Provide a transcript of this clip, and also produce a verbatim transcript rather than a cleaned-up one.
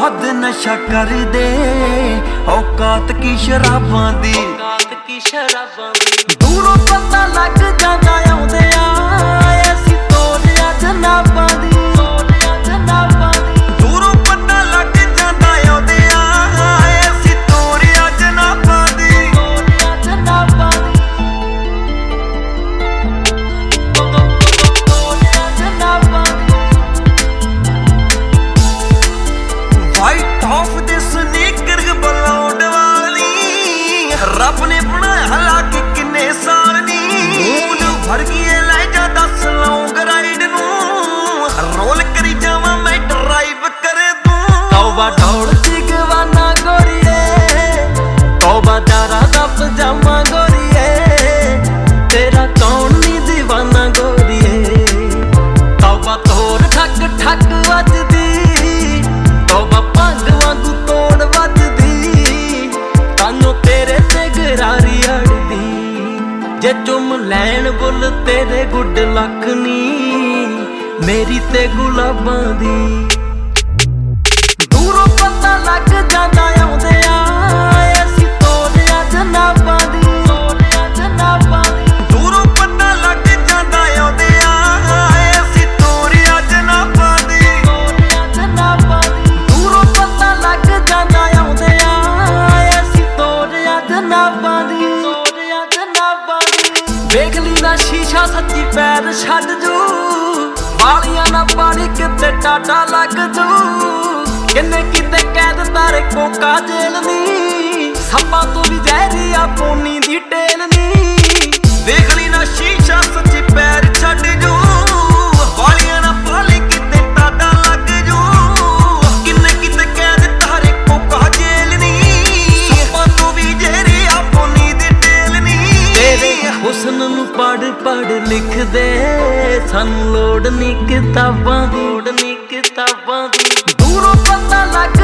हद नशा कर दे औकात की शराबां दी, औकात की शराबां दी। दूरों पता लग जांदा आउंदिया ऐसी तोरिया जनाबां दी, तोरिया जनाबां दी। दूरों पता लग जांदा आउंदिया ऐसी तोरिया जनाबां दी, तोरिया जनाबां दी, तोरिया जनाबां दी। वाइट ऑफ दे स्नीकर बलाउंड वाली रब ने बनाया लाके किन्ने साल नी। मूड भर गई लै जा दस लौंग राइड नू, रोल करी जावां मैं ड्राइव कर दूं। तौबा दौड़ जिगवाना गोरिए, तौबा जारा दा पजामा गोरिए, तेरा कौन नी दीवाना गोरिए। तौबा तोर ठक ठक वजदी, तौबा भंग वांगू तोड़ वजदी, तानों तेरे ते गरारी अड़दी। जे चुम लैन बुल तेरे गुड लक नी, मेरी ते गुलाबां दी। दूरों पता लग जांदा आउंदिया ऐसी तोरिया जनाबां दी, तोरिया जनाबां दी। दूरों पता लग जांदा आउंदिया ऐसी तोरिया जनाबां दी, तोरिया जनाबां दी। दूरों पता लग जांदा आउंदिया ऐसी तोरिया जनाबां दी, तोरिया जनाबां दी। वेख ली ना शीशा सच्ची पैर छड्ड जू, वालियां ना पाड़ी किते टाटा लग जू। किन्ने किते कैद तारे कोका जेल नी, सप्पां तो भी जहरी आ पोनी दी टेल नी। वेख ली ना शीशा सच्ची पैर छड्ड जू, वालियां ना पाड़ी किते टाटा लग जू। किन्ने किते कैद तारे कोका जेल नी, सप्पां तो भी जहरी आ पोनी दी टेल नी। तेरे हुस्न नू पढ़ पढ़ लिख दे, सानू लोड़ नी किताबां दी, लोड़ नी किताबां दी। दूरों पता लग